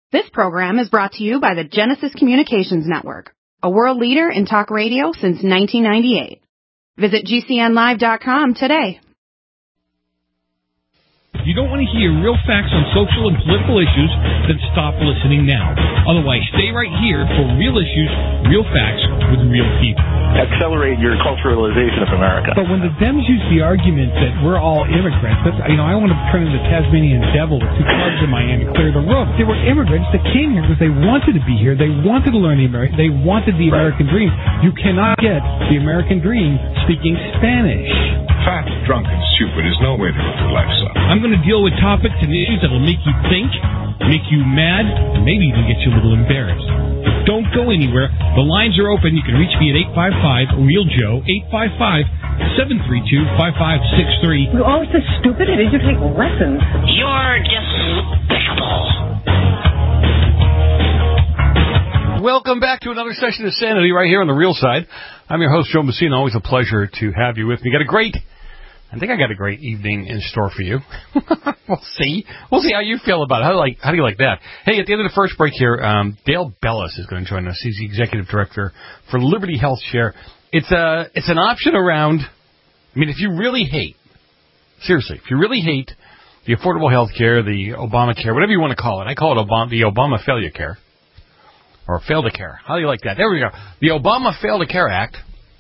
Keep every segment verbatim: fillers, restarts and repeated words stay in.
This program is brought to you by the Genesis Communications Network, a world leader in talk radio since nineteen ninety-eight. Visit G C N live dot com today. If you don't want to hear real facts on social and political issues, then stop listening now. Otherwise, stay right here for real issues, real facts with real people. Accelerate your culturalization of America. But when the Dems use the argument that we're all immigrants, that's, you know, I want to turn into the Tasmanian devil with two clubs in my hand and clear the room. There were immigrants that came here because they wanted to be here. They wanted to learn the American. They wanted the American dream. You cannot get the American dream speaking Spanish. Fat, drunk, and stupid is no way to live your life, son. I'm going to deal with topics and issues that will make you think, make you mad, and maybe even get you a little embarrassed. But don't go anywhere. The lines are open. You can reach me at eight five five, real joe, eight five five, seven three two, five five six three. You're always so stupid. It is you take lessons. You're despicable. Welcome back to another session of Sanity right here on the Real Side. I'm your host, Joe Messina. Always a pleasure to have you with me. Got a great, I think I got a great evening in store for you. We'll see. We'll see how you feel about it. How do you like, how do you like that? Hey, at the end of the first break here, um, Dale Bellis is going to join us. He's the executive director for Liberty Health Share. It's a, it's an option around, I mean, if you really hate, seriously, if you really hate the affordable health care, the Obamacare, whatever you want to call it, I call it Obama, the Obama Failure Care. Or Fail to Care. How do you like that? There we go. The Obama Fail to Care Act.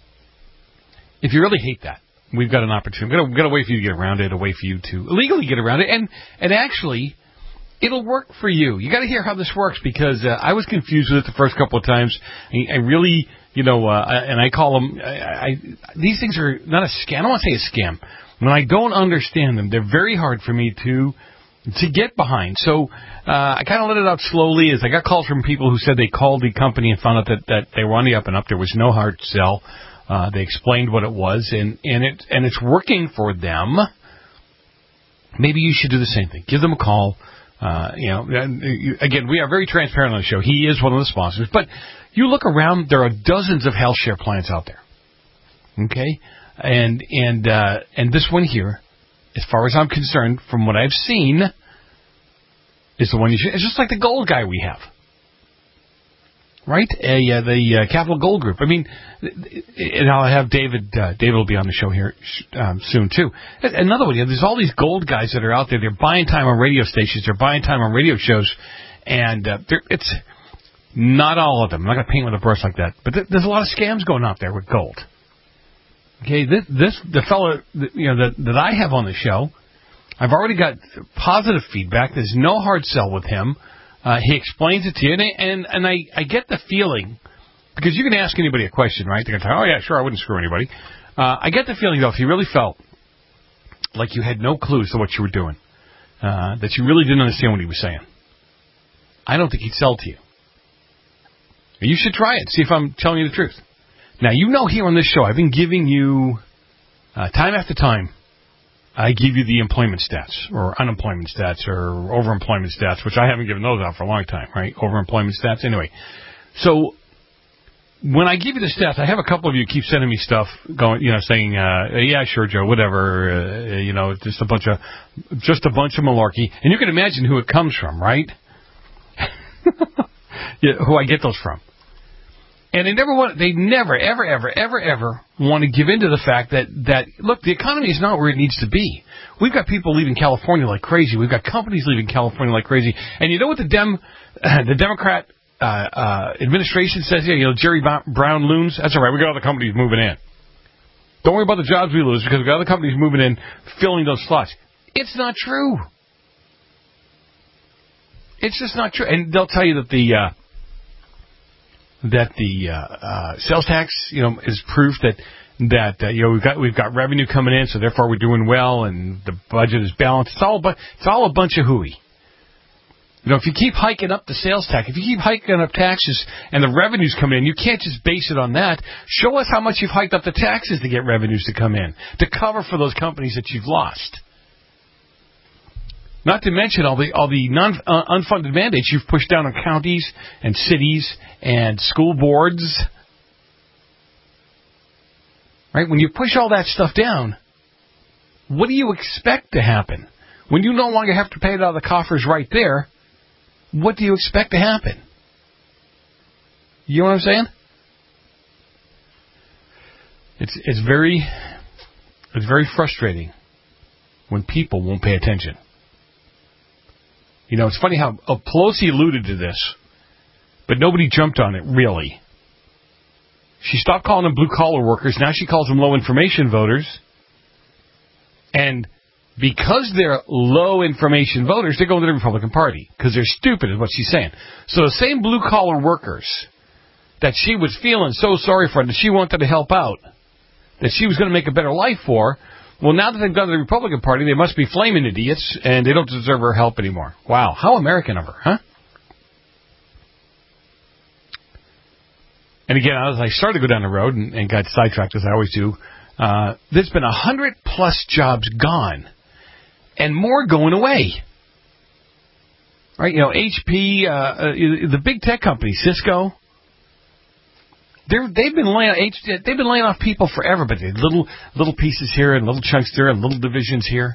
If you really hate that, we've got an opportunity. We've got, a, we've got a way for you to get around it, a way for you to legally get around it, and and actually, it'll work for you. You got to hear how this works because uh, I was confused with it the first couple of times. I, I really, you know, uh, and I call them. I, I, these things are not a scam. I don't want to say a scam. When I don't understand them, they're very hard for me to. to get behind. So uh, I kind of let it out slowly as I got calls from people who said they called the company and found out that, that they were on the up and up. There was no hard sell. Uh, they explained what it was, and, and, it, and it's working for them. Maybe you should do the same thing. Give them a call. Uh, you know, again, we are very transparent on the show. He is one of the sponsors. But you look around, there are dozens of health share plans out there. Okay? And, and, uh, and this one here, as far as I'm concerned, from what I've seen, is the one you should. It's just like the gold guy we have, right? A, uh, the uh, Capital Gold Group. I mean, and I'll have David. Uh, David will be on the show here um, soon too. Another one. You know, there's all these gold guys that are out there. They're buying time on radio stations. They're buying time on radio shows, and uh, it's not all of them. I'm not going to paint with a brush like that, but th- there's a lot of scams going out there with gold. Okay, this, this the fellow you know that that I have on the show, I've already got positive feedback. There's no hard sell with him. Uh, he explains it to you, and and, and I, I get the feeling because you can ask anybody a question, right? They're going to say, "Oh yeah, sure, I wouldn't screw anybody." Uh, I get the feeling though, if you really felt like you had no clue as to what you were doing, uh, that you really didn't understand what he was saying, I don't think he'd sell to you. You should try it. See if I'm telling you the truth. Now, you know here on this show, I've been giving you, uh, time after time, I give you the employment stats, or unemployment stats, or overemployment stats, which I haven't given those out for a long time, right? Overemployment stats, anyway. So, when I give you the stats, I have a couple of you keep sending me stuff, going, you know, saying, uh, yeah, sure, Joe, whatever, uh, you know, just a bunch of, just a bunch of malarkey. And you can imagine who it comes from, right? Yeah, who I get those from. And they never want, they never, ever, ever, ever, ever want to give in to the fact that, that, look, the economy is not where it needs to be. We've got people leaving California like crazy. We've got companies leaving California like crazy. And you know what the Dem, uh, the Democrat uh, uh, administration says here? You know, Jerry Brown loons? That's all right. We got other companies moving in. Don't worry about the jobs we lose because we got other companies moving in, filling those slots. It's not true. It's just not true. And they'll tell you that the, uh, that the uh, uh, sales tax, you know, is proof that that uh, you know we've got we've got revenue coming in, so therefore we're doing well, and the budget is balanced. It's all but it's all a bunch of hooey. You know, if you keep hiking up the sales tax, if you keep hiking up taxes, and the revenues come in, you can't just base it on that. Show us how much you've hiked up the taxes to get revenues to come in to cover for those companies that you've lost. Not to mention all the all the non uh, unfunded mandates you've pushed down on counties and cities and school boards. Right? When you push all that stuff down, what do you expect to happen? When you no longer have to pay it out of the coffers right there, what do you expect to happen? You know what I'm saying? It's it's very it's very frustrating when people won't pay attention. You know, it's funny how uh, Pelosi alluded to this, but nobody jumped on it, really. She stopped calling them blue-collar workers. Now she calls them low-information voters. And because they're low-information voters, they're going to the Republican Party because they're stupid, is what she's saying. So the same blue-collar workers that she was feeling so sorry for, that she wanted to help out, that she was going to make a better life for, well, now that they've gone to the Republican Party, they must be flaming idiots, and they don't deserve her help anymore. Wow, how American of her, huh? And again, as I started to go down the road and, and got sidetracked, as I always do, uh, there's been one hundred plus jobs gone, and more going away. Right, you know, H P, uh, uh, the big tech companies, Cisco, They're, they've been laying they've been laying off people forever, but they're little little pieces here and little chunks there and little divisions here.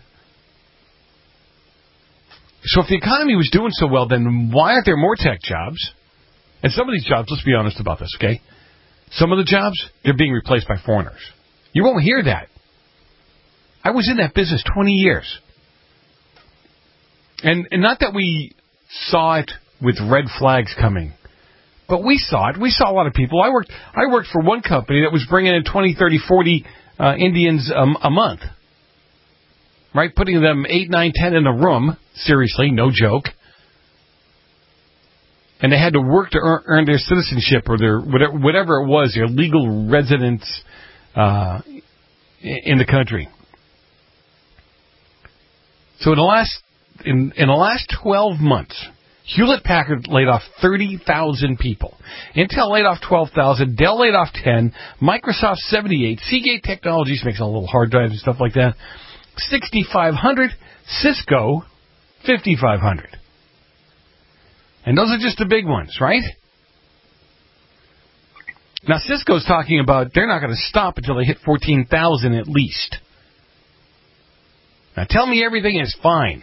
So if the economy was doing so well, then why aren't there more tech jobs? And some of these jobs, let's be honest about this, okay? Some of the jobs, they're being replaced by foreigners. You won't hear that. I was in that business twenty years. And, and not that we saw it with red flags coming. But we saw it. We saw a lot of people. I worked I worked for one company that was bringing in twenty, thirty, forty uh, Indians um, a month. Right? Putting them eight, nine, ten in a room. Seriously, no joke. And they had to work to earn, earn their citizenship or their whatever, whatever it was, their legal residence uh, in the country. So in the last in, in the last twelve months, Hewlett-Packard laid off thirty thousand people. Intel laid off twelve thousand. Dell laid off ten. Microsoft seventy-eight. Seagate Technologies makes a little hard drives and stuff like that. sixty-five hundred. Cisco, fifty-five hundred. And those are just the big ones, right? Now, Cisco's talking about they're not going to stop until they hit fourteen thousand at least. Now, tell me everything is fine.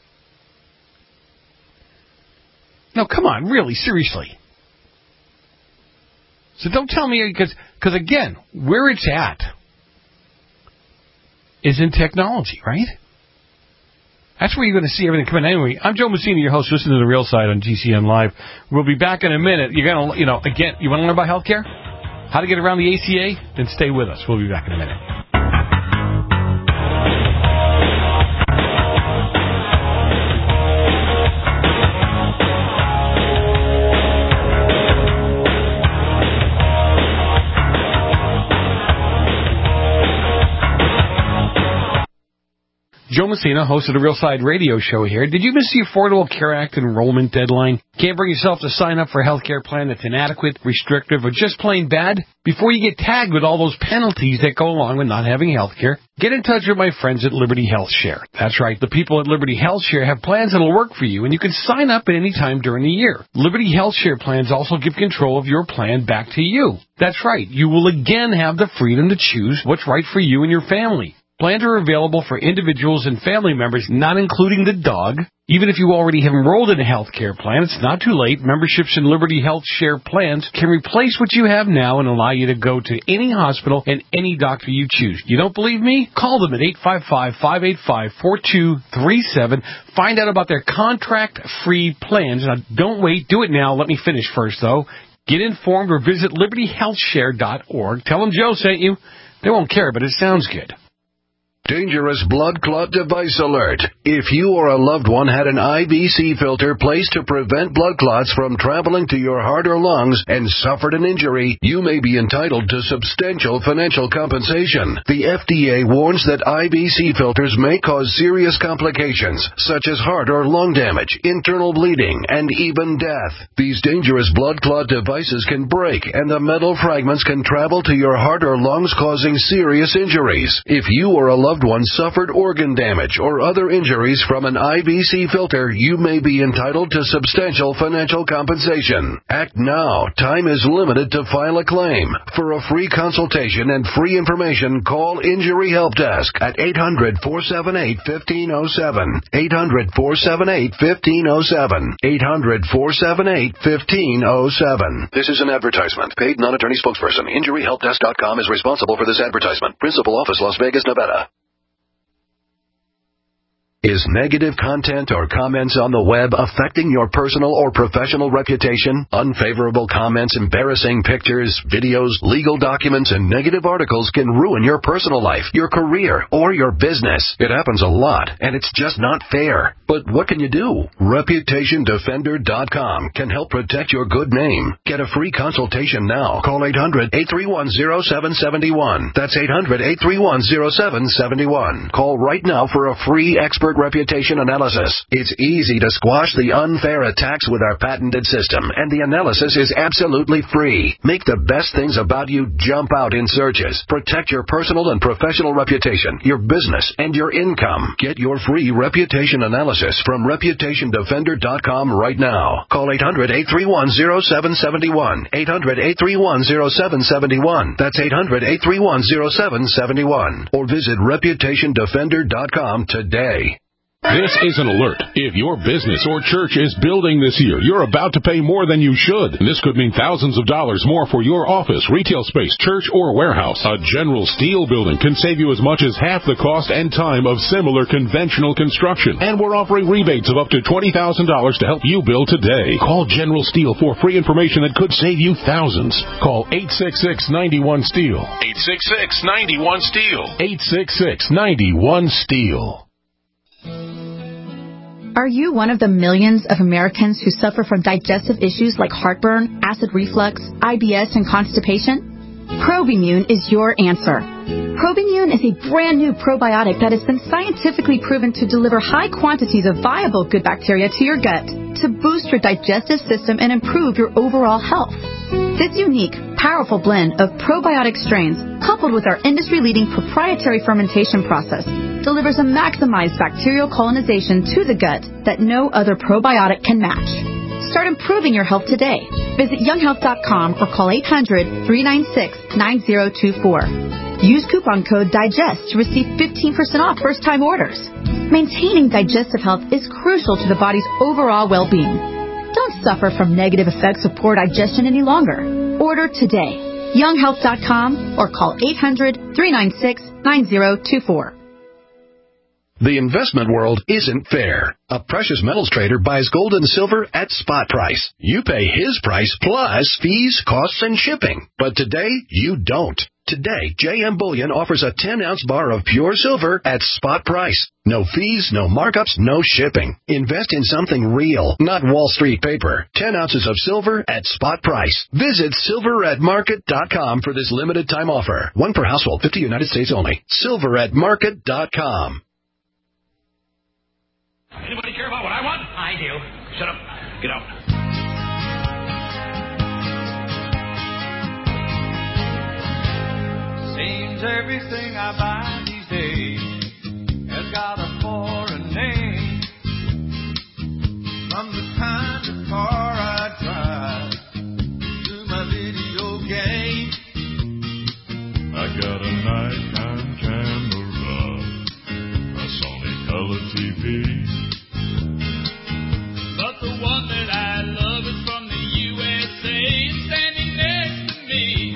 No, come on, really, seriously. So don't tell me, because, because again, where it's at is in technology, right? That's where you're going to see everything coming. Anyway, I'm Joe Messina, your host. Listen to The Real Side on G C N Live. We'll be back in a minute. You're going to, you know, again, you want to learn about healthcare? How to get around the A C A? Then stay with us. We'll be back in a minute. Joe Messina, host of the Real Side radio show here. Did you miss the Affordable Care Act enrollment deadline? Can't bring yourself to sign up for a health care plan that's inadequate, restrictive, or just plain bad? Before you get tagged with all those penalties that go along with not having health care, get in touch with my friends at Liberty Health Share. That's right, the people at Liberty Health Share have plans that'll work for you, and you can sign up at any time during the year. Liberty Health Share plans also give control of your plan back to you. That's right, you will again have the freedom to choose what's right for you and your family. Plans are available for individuals and family members, not including the dog. Even if you already have enrolled in a health care plan, it's not too late. Memberships in Liberty Health Share plans can replace what you have now and allow you to go to any hospital and any doctor you choose. You don't believe me? Call them at eight five five, five eight five, four two three seven. Find out about their contract-free plans. Now, don't wait. Do it now. Let me finish first, though. Get informed or visit liberty health share dot org. Tell them Joe sent you. They won't care, but it sounds good. Dangerous blood clot device alert. If you or a loved one had an I B C filter placed to prevent blood clots from traveling to your heart or lungs and suffered an injury, you may be entitled to substantial financial compensation. The F D A warns that I B C filters may cause serious complications, such as heart or lung damage, internal bleeding, and even death. These dangerous blood clot devices can break, and the metal fragments can travel to your heart or lungs, causing serious injuries. If you or a loved loved one suffered organ damage or other injuries from an I B C filter, you may be entitled to substantial financial compensation. Act now. Time is limited to file a claim. For a free consultation and free information, call Injury Help Desk at eight hundred, four seven eight, one five zero seven. eight hundred, four seven eight, one five zero seven. eight hundred, four seven eight, one five zero seven. This is an advertisement. Paid non-attorney spokesperson. Injury Help Desk dot com is responsible for this advertisement. Principal office, Las Vegas, Nevada. Is negative content or comments on the web affecting your personal or professional reputation? Unfavorable comments, embarrassing pictures, videos, legal documents, and negative articles can ruin your personal life, your career, or your business. It happens a lot, and it's just not fair. But what can you do? Reputation Defender dot com can help protect your good name. Get a free consultation now. Call eight hundred, eight three one, zero seven seven one. That's eight hundred, eight three one, zero seven seven one. Call right now for a free expert reputation analysis. It's easy to squash the unfair attacks with our patented system, and the analysis is absolutely free. Make the best things about you jump out in searches. Protect your personal and professional reputation, your business, and your income. Get your free reputation analysis from Reputation Defender dot com right now. Call eight hundred, eight three one, zero seven seven one. eight hundred, eight three one, zero seven seven one. That's eight hundred, eight three one, zero seven seven one. Or visit Reputation Defender dot com today. This is an alert. If your business or church is building this year, you're about to pay more than you should. This could mean thousands of dollars more for your office, retail space, church, or warehouse. A General Steel building can save you as much as half the cost and time of similar conventional construction. And we're offering rebates of up to twenty thousand dollars to help you build today. Call General Steel for free information that could save you thousands. Call eight six six, nine one, STEEL. eight six six, nine one, STEEL. eight six six, nine one, STEEL. Are you one of the millions of Americans who suffer from digestive issues like heartburn, acid reflux, I B S, and constipation? Probimune is your answer. Probimune is a brand new probiotic that has been scientifically proven to deliver high quantities of viable good bacteria to your gut to boost your digestive system and improve your overall health. This unique, powerful blend of probiotic strains, coupled with our industry-leading proprietary fermentation process, delivers a maximized bacterial colonization to the gut that no other probiotic can match. Start improving your health today. Visit young health dot com or call eight hundred, three nine six, nine zero two four. Use coupon code DIGEST to receive fifteen percent off first-time orders. Maintaining digestive health is crucial to the body's overall well-being. Don't suffer from negative effects of poor digestion any longer. Order today. young health dot com or call eight hundred, three nine six, nine zero two four. The investment world isn't fair. A precious metals trader buys gold and silver at spot price. You pay his price plus fees, costs, and shipping. But today, you don't. Today, J M Bullion offers a ten-ounce bar of pure silver at spot price. No fees, no markups, no shipping. Invest in something real, not Wall Street paper. ten ounces of silver at spot price. Visit silver at market dot com for this limited time offer. One per household, fifty United States only. silver at market dot com. Anybody care about what I want? I do. Shut up. Get out. Seems everything I buy these days has got a foreign name. From the kind of car I drive to my video game. I got a nighttime camera, a Sony color T V. But the one that I love is from the U S A, standing next to me.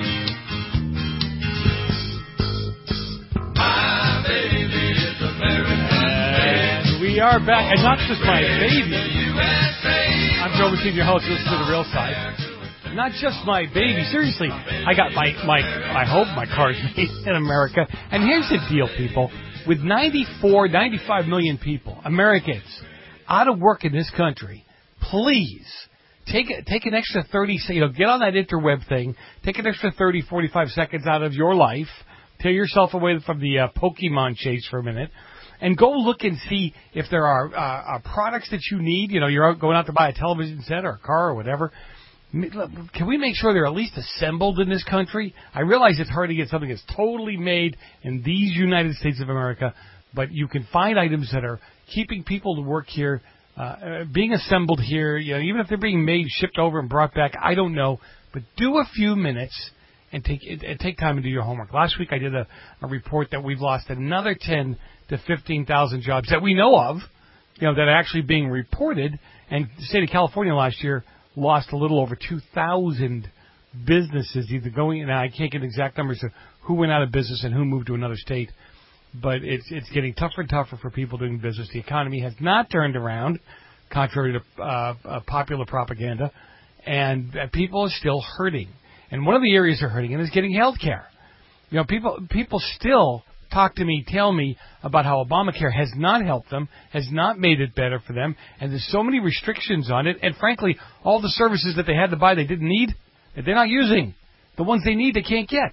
My baby is American. And we are back, and not just my baby. I'm Joe Messina, your host. Listen to the real side. Not just my baby. Seriously, I got my, my I hope my car's made in America. And here's the deal, people. With ninety-four, ninety-five million people, Americans, out of work in this country, please take take an extra thirty, you know, get on that interweb thing, take an extra thirty, forty-five seconds out of your life, tear yourself away from the uh, Pokemon chase for a minute, and go look and see if there are uh, uh, products that you need. You know, you're out, going out to buy a television set or a car or whatever. can we make sure they're at least assembled in this country? I realize it's hard to get something that's totally made in these United States of America, but you can find items that are keeping people to work here, uh, being assembled here, you know, even if they're being made, shipped over and brought back, I don't know. But do a few minutes and take and take time to do your homework. Last week I did a, a report that we've lost another ten to fifteen thousand jobs that we know of, you know, that are actually being reported. And the state of California last year lost a little over two thousand businesses, either going, and I can't get exact numbers of who went out of business and who moved to another state, but it's it's getting tougher and tougher for people doing business. The economy has not turned around, contrary to uh, uh, popular propaganda, and uh, people are still hurting. And one of the areas they're hurting in is getting health care. You know, people people still talk to me, tell me about how Obamacare has not helped them, has not made it better for them, and there's so many restrictions on it, and frankly, all the services that they had to buy they didn't need, that they're not using. The ones they need, they can't get.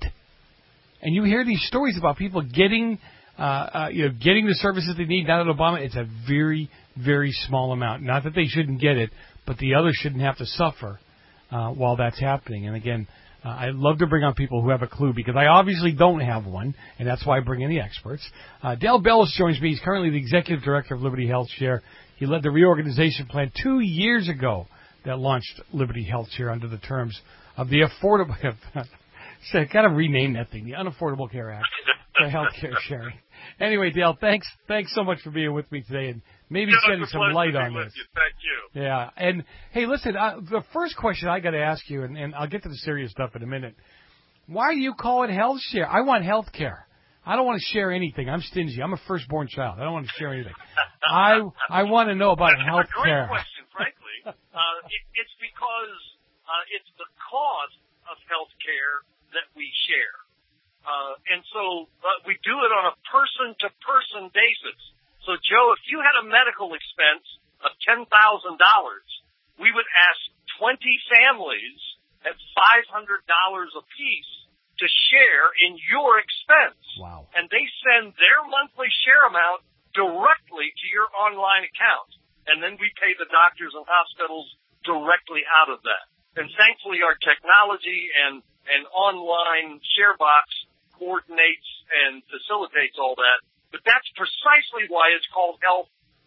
And you hear these stories about people getting, uh, uh, you know, getting the services they need now that Obama, it's a very, very small amount. Not that they shouldn't get it, but the others shouldn't have to suffer uh, while that's happening. And again, Uh, I love to bring on people who have a clue because I obviously don't have one, and that's why I bring in the experts. Uh, Dale Bellis joins me. He's currently the executive director of Liberty Health Share. He led the reorganization plan two years ago that launched Liberty Health Share under the terms of the Affordable. So I got to rename that thing, the Unaffordable Care Act for health care sharing. Anyway, Dale, thanks, thanks so much for being with me today, and maybe yeah, shedding some light on this. You. Thank you. Yeah, and hey, listen, uh, the first question I got to ask you, and, and I'll get to the serious stuff in a minute. Why do you call it health share? I want health care. I don't want to share anything. I'm stingy. I'm a firstborn child. I don't want to share anything. I I want to know about That's health a great care. question, frankly. Uh, it, it's because uh, it's the cost of health care that we share. Uh, and so uh, we do it on a person-to-person basis. So, Joe, if you had a medical expense of ten thousand dollars, we would ask twenty families at five hundred dollars apiece to share in your expense. Wow. And they send their monthly share amount directly to your online account. And then we pay the doctors and hospitals directly out of that. And thankfully our technology and, and online share box coordinates and facilitates all that. But that's precisely why it's called health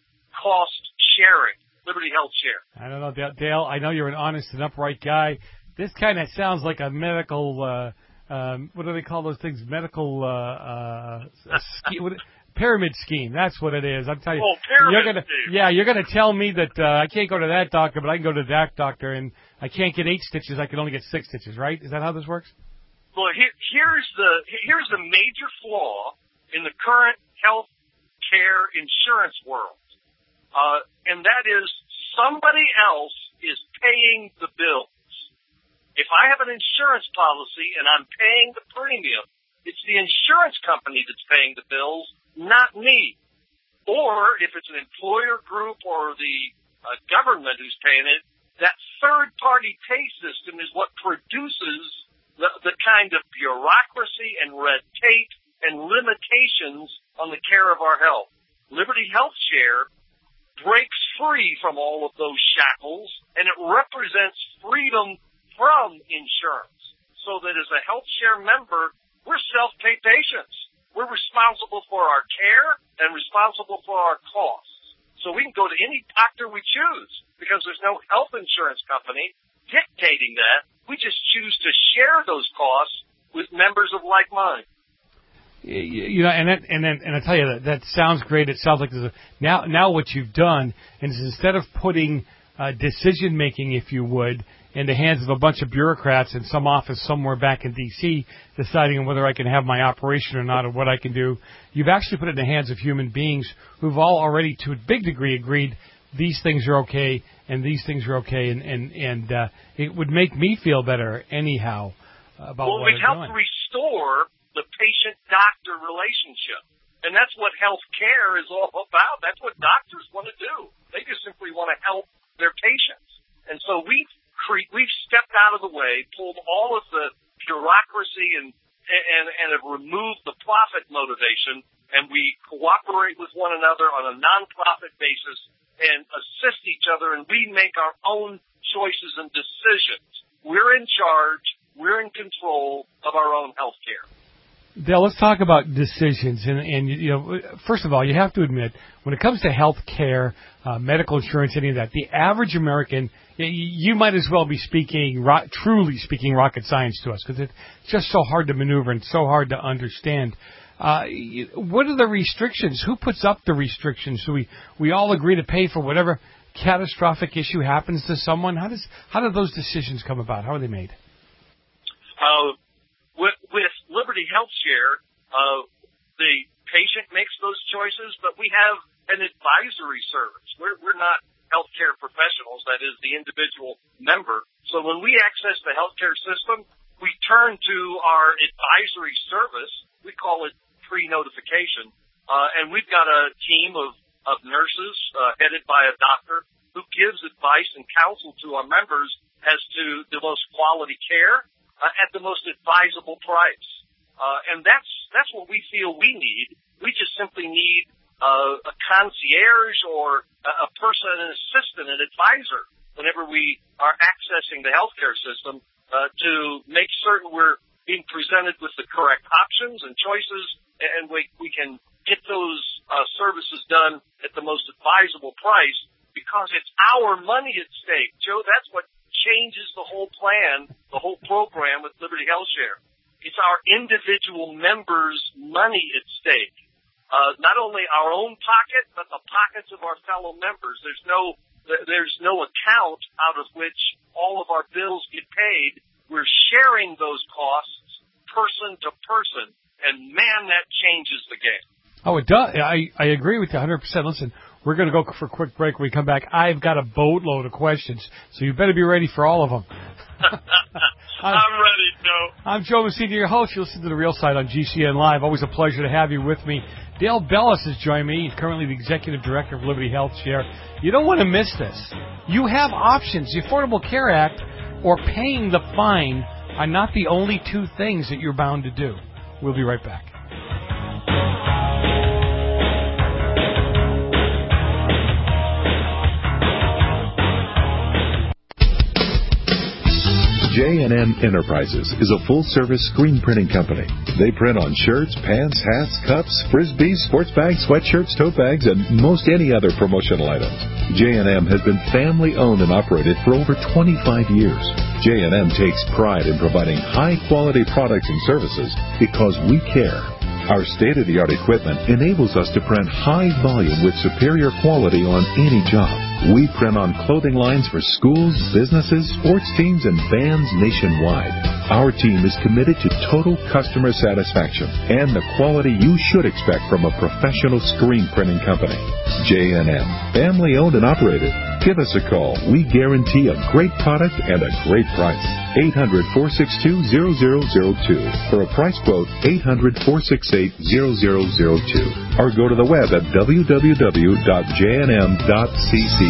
cost sharing, Liberty Health Share. I don't know, Dale. I know you're an honest and upright guy. This kind of sounds like a medical, uh, um, what do they call those things? Medical uh, uh, scheme, what, pyramid scheme. That's what it is. I'm telling you. Oh, pyramid you're gonna, scheme. Yeah, you're going to tell me that uh, I can't go to that doctor, but I can go to that doctor, and I can't get eight stitches. I can only get six stitches, right? Is that how this works? Well, here, here's the here's the major flaw in the current health care insurance world, uh, and that is somebody else is paying the bills. If I have an insurance policy and I'm paying the premium, it's the insurance company that's paying the bills, not me. Or if it's an employer group or the uh, government who's paying it, that third-party pay system is what produces the, the kind of bureaucracy and red tape and limitations on the care of our health. Liberty Health Share breaks free from all of those shackles, and it represents freedom from insurance. So that as a health share member, we're self-pay patients. We're responsible for our care and responsible for our costs. So we can go to any doctor we choose because there's no health insurance company dictating that. We just choose to share those costs with members of like mind. You know, and that, and then, and I tell you that that sounds great. It sounds like there's a, now now what you've done is instead of putting uh, decision making, if you would, in the hands of a bunch of bureaucrats in some office somewhere back in D C deciding on whether I can have my operation or not or what I can do, you've actually put it in the hands of human beings who've all already, to a big degree, agreed these things are okay and these things are okay, and and and uh, it would make me feel better anyhow about well, what we've I'm helped doing. restore the patient-doctor relationship. And that's what health care is all about. That's what doctors want to do. They just simply want to help their patients. And so we've, cre- we've stepped out of the way, pulled all of the bureaucracy and, and, and have removed the profit motivation, and we cooperate with one another on a nonprofit basis and assist each other, and we make our own choices and decisions. We're in charge. We're in control of our own health care. Dale, let's talk about decisions. And, and, you know, first of all, you have to admit, when it comes to health care, uh, medical insurance, any of that, the average American, you might as well be speaking, ro- truly speaking rocket science to us, because it's just so hard to maneuver and so hard to understand. Uh, what are the restrictions? Who puts up the restrictions? Do we, we all agree to pay for whatever catastrophic issue happens to someone? How does, how do those decisions come about? How are they made? Uh, with, with Liberty Health Share, uh, the patient makes those choices, but we have an advisory service. We're, we're not healthcare professionals, that is the individual member. So when we access the healthcare system, we turn to our advisory service. We call it pre-notification. Uh, and we've got a team of, of nurses, uh, headed by a doctor who gives advice and counsel to our members as to the most quality care uh, at the most advisable price. Uh, and that's, that's what we feel we need. We just simply need uh, a concierge or a, a person, an assistant, an advisor whenever we are accessing the healthcare system uh, to make certain we're being presented with the correct options and choices, and we, we can get those uh, services done at the most advisable price because it's our money at stake. Joe, that's what changes the whole plan, the whole program with Liberty Health Share. It's our individual members' money at stake. Uh, not only our own pocket, but the pockets of our fellow members. There's no, there's no account out of which all of our bills get paid. We're sharing those costs person to person, and man, that changes the game. Oh, it does. I, I agree with you one hundred percent. Listen, we're going to go for a quick break. When we come back, I've got a boatload of questions, so you better be ready for all of them. I'm, I'm ready, Joe. I'm Joe Messina, your host. You listen to The Real Side on G C N Live. Always a pleasure to have you with me. Dale Bellis has joined me. He's currently the Executive Director of Liberty Health Share. You don't want to miss this. You have options. The Affordable Care Act or paying the fine are not the only two things that you're bound to do. We'll be right back. J and M Enterprises is a full-service screen printing company. They print on shirts, pants, hats, cups, frisbees, sports bags, sweatshirts, tote bags, and most any other promotional items. J and M has been family-owned and operated for over twenty-five years. J and M takes pride in providing high-quality products and services because we care. Our state-of-the-art equipment enables us to print high volume with superior quality on any job. We print on clothing lines for schools, businesses, sports teams, and bands nationwide. Our team is committed to total customer satisfaction and the quality you should expect from a professional screen printing company. J and M, family-owned and operated. Give us a call. We guarantee a great product and a great price. eight hundred, four six two, zero zero zero two. For a price quote, eight hundred, four six eight, zero zero zero two. Or go to the web at w w w dot j n m dot c c.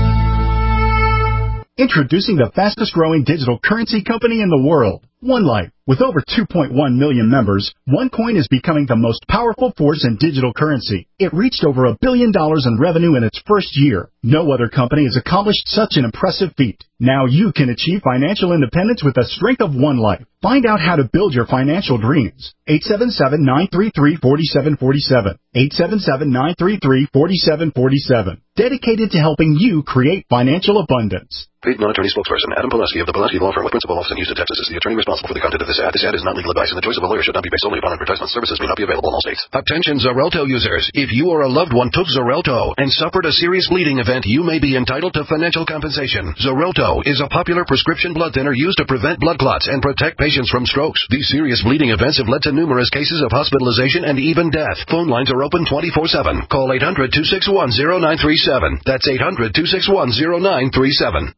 Introducing the fastest growing digital currency company in the world, OneLife. With over two point one million members, OneCoin is becoming the most powerful force in digital currency. It reached over a billion dollars in revenue in its first year. No other company has accomplished such an impressive feat. Now you can achieve financial independence with the strength of OneLife. Find out how to build your financial dreams. eight seven seven, nine three three, four seven four seven. eight seven seven, nine three three, four seven four seven. Dedicated to helping you create financial abundance. Paid non-attorney spokesperson Adam Pulaski of the Pulaski Law Firm with principal office in Houston, Texas is the attorney responsible for the content of this ad. This ad is not legal advice, and the choice of a lawyer should not be based solely upon advertisement. Services may not be available in all states. Attention Xarelto users. If you or a loved one took Xarelto and suffered a serious bleeding event, you may be entitled to financial compensation. Xarelto is a popular prescription blood thinner used to prevent blood clots and protect patients from strokes. These serious bleeding events have led to numerous cases of hospitalization and even death. Phone lines are open twenty-four seven. Call eight hundred, two six one, zero nine three seven. That's eight hundred, two six one, zero nine three seven.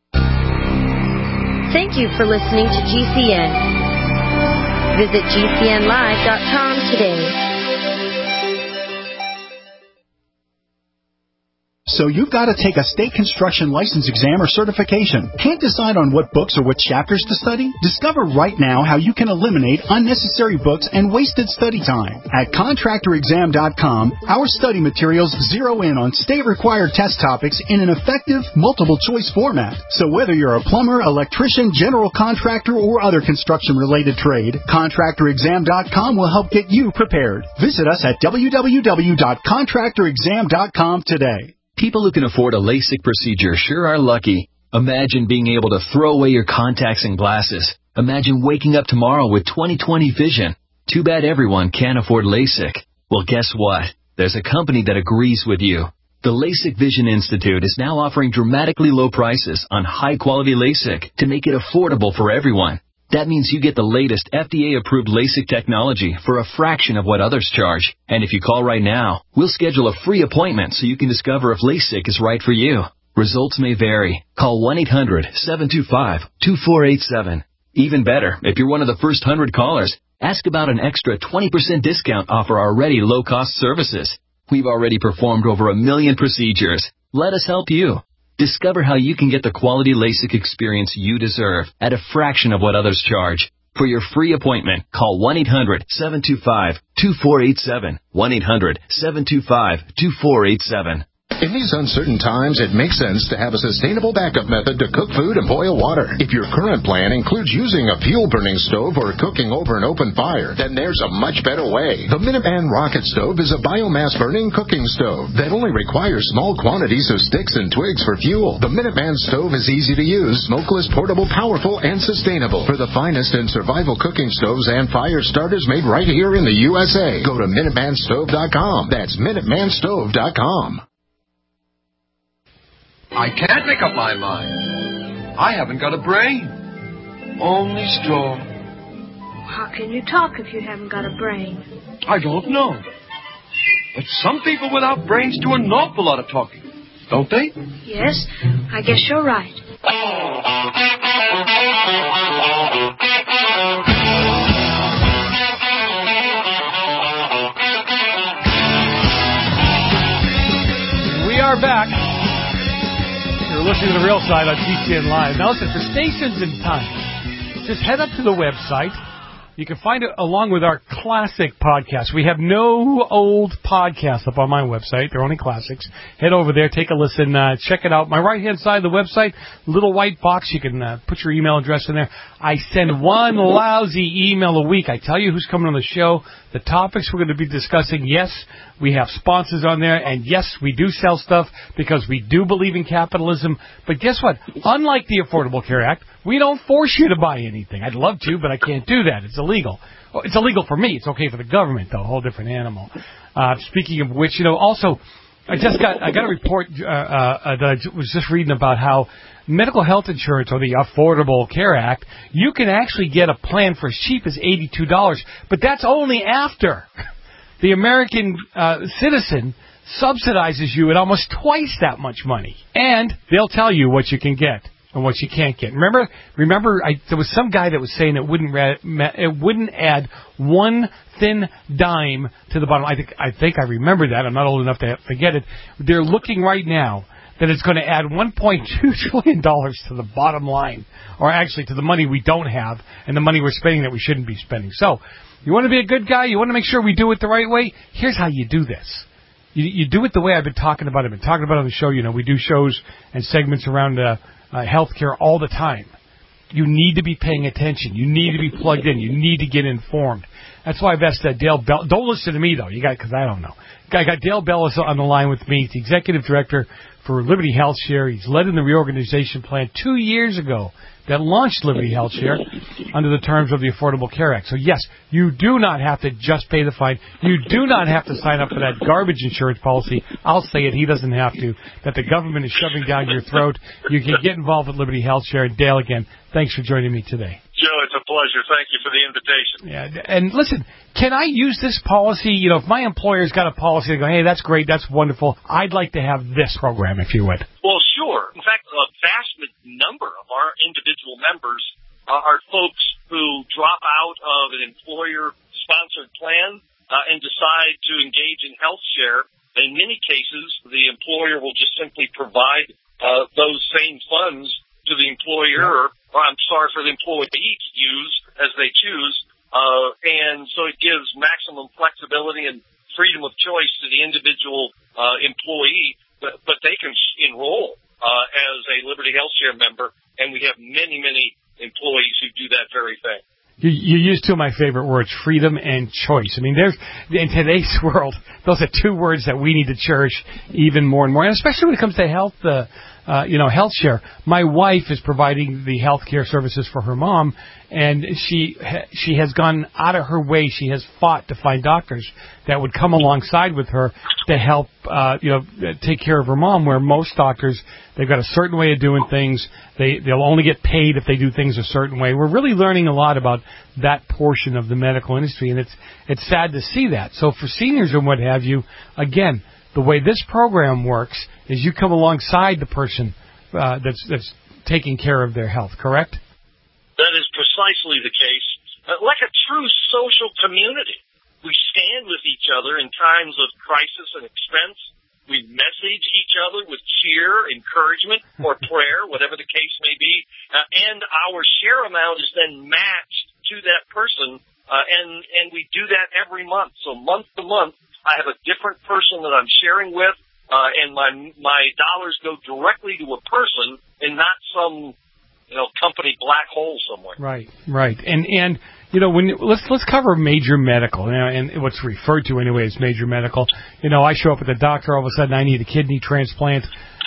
Thank you for listening to G C N. Visit G C N live dot com today. So you've got to take a state construction license exam or certification. Can't decide on what books or what chapters to study? Discover right now how you can eliminate unnecessary books and wasted study time. At contractor exam dot com, our study materials zero in on state-required test topics in an effective, multiple-choice format. So whether you're a plumber, electrician, general contractor, or other construction-related trade, contractor exam dot com will help get you prepared. Visit us at w w w dot contractor exam dot com today. People who can afford a LASIK procedure sure are lucky. Imagine being able to throw away your contacts and glasses. Imagine waking up tomorrow with twenty twenty vision. Too bad everyone can't afford LASIK. Well, guess what? There's a company that agrees with you. The LASIK Vision Institute is now offering dramatically low prices on high-quality LASIK to make it affordable for everyone. That means you get the latest F D A-approved LASIK technology for a fraction of what others charge. And if you call right now, we'll schedule a free appointment so you can discover if LASIK is right for you. Results may vary. Call one eight hundred seven two five two four eight seven. Even better, if you're one of the first one hundred callers, ask about an extra twenty percent discount off our already low-cost services. We've already performed over a million procedures. Let us help you. Discover how you can get the quality LASIK experience you deserve at a fraction of what others charge. For your free appointment, call one eight hundred seven two five two four eight seven. one eight hundred seven two five two four eight seven. In these uncertain times, it makes sense to have a sustainable backup method to cook food and boil water. If your current plan includes using a fuel-burning stove or cooking over an open fire, then there's a much better way. The Minuteman Rocket Stove is a biomass-burning cooking stove that only requires small quantities of sticks and twigs for fuel. The Minuteman Stove is easy to use, smokeless, portable, powerful, and sustainable. For the finest in survival cooking stoves and fire starters made right here in the U S A, go to minuteman stove dot com. That's minuteman stove dot com. I can't make up my mind. I haven't got a brain. Only straw. How can you talk if you haven't got a brain? I don't know. But some people without brains do an awful lot of talking, don't they? Yes, I guess you're right. We are back. You're listening to The Real Side on G C N Live. Now listen, for stations and times, just head up to the website. You can find it along with our classic podcast. We have no old podcasts up on my website. They're only classics. Head over there, take a listen, uh, check it out. My right-hand side of the website, little white box. You can uh, put your email address in there. I send one lousy email a week. I tell you who's coming on the show, the topics we're going to be discussing. Yes, we have sponsors on there, and yes, we do sell stuff because we do believe in capitalism. But guess what? Unlike the Affordable Care Act, we don't force you to buy anything. I'd love to, but I can't do that. It's illegal. Well, it's illegal for me. It's okay for the government, though. A whole different animal. Uh, speaking of which, you know, also, I just got I got a report uh, uh, that I was just reading about how medical health insurance, or the Affordable Care Act, you can actually get a plan for as cheap as eighty-two dollars, but that's only after the American uh, citizen subsidizes you at almost twice that much money. And they'll tell you what you can get and what you can't get. Remember, remember, I, there was some guy that was saying it wouldn't ra- it wouldn't add one thin dime to the bottom. I think I think I remember that. I'm not old enough to forget it. They're looking right now that it's going to add one point two trillion dollars to the bottom line, or actually to the money we don't have and the money we're spending that we shouldn't be spending. So, you want to be a good guy? You want to make sure we do it the right way? Here's how you do this. You, you do it the way I've been talking about it. I've been talking about it on the show. You know, we do shows and segments around uh, uh, healthcare all the time. You need to be paying attention. You need to be plugged in. You need to get informed. That's why I've asked uh, Dale Bell. Don't listen to me, though. You got because I don't know. I got Dale Bellis on the line with me. He's the executive director for Liberty Health Share. He's led in the reorganization plan two years ago that launched Liberty Health Share under the terms of the Affordable Care Act. So, yes, you do not have to just pay the fine. You do not have to sign up for that garbage insurance policy. I'll say it. He doesn't have to. That the government is shoving down your throat. You can get involved with Liberty Health Share. And Dale, again, thanks for joining me today. Joe, it's a pleasure. Thank you for the invitation. Yeah, and listen, can I use this policy? You know, if my employer's got a policy, they go, hey, that's great, that's wonderful. I'd like to have this program, if you would. Well, sure. In fact, a vast number of our individual members uh, are folks who drop out of an employer-sponsored plan uh, and decide to engage in health share In many cases, the employer will just simply provide uh, those same funds to the employer, or I'm sorry, for the employee to use as they choose. Uh, and so it gives maximum flexibility and freedom of choice to the individual uh, employee, but, but they can enroll uh, as a Liberty HealthShare member, and we have many, many employees who do that very thing. You, you used two of my favorite words, freedom and choice. I mean, there's in today's world, those are two words that we need to cherish even more and more, and especially when it comes to health, uh, uh, you know, health share. My wife is providing the health care services for her mom, and she she has gone out of her way. She has fought to find doctors that would come alongside with her to help, uh, you know, take care of her mom. Where most doctors, they've got a certain way of doing things. They they'll only get paid if they do things a certain way. We're really learning a lot about that portion of the medical industry, and it's it's sad to see that. So for seniors and what have you, again, the way this program works is you come alongside the person uh, that's that's taking care of their health, correct? That is precisely the case. Uh, like a true social community, we stand with each other in times of crisis and expense. We message each other with cheer, encouragement, or prayer, whatever the case may be, uh, and our share amount is then matched to that person, uh, and and we do that every month. So month to month, I have a different person that I'm sharing with, uh, and my my dollars go directly to a person and not some, you know, company black hole somewhere. Right, right, and and you know, when let's let's cover major medical, you know, and what's referred to anyway as major medical. You know, I show up at the doctor, all of a sudden I need a kidney transplant.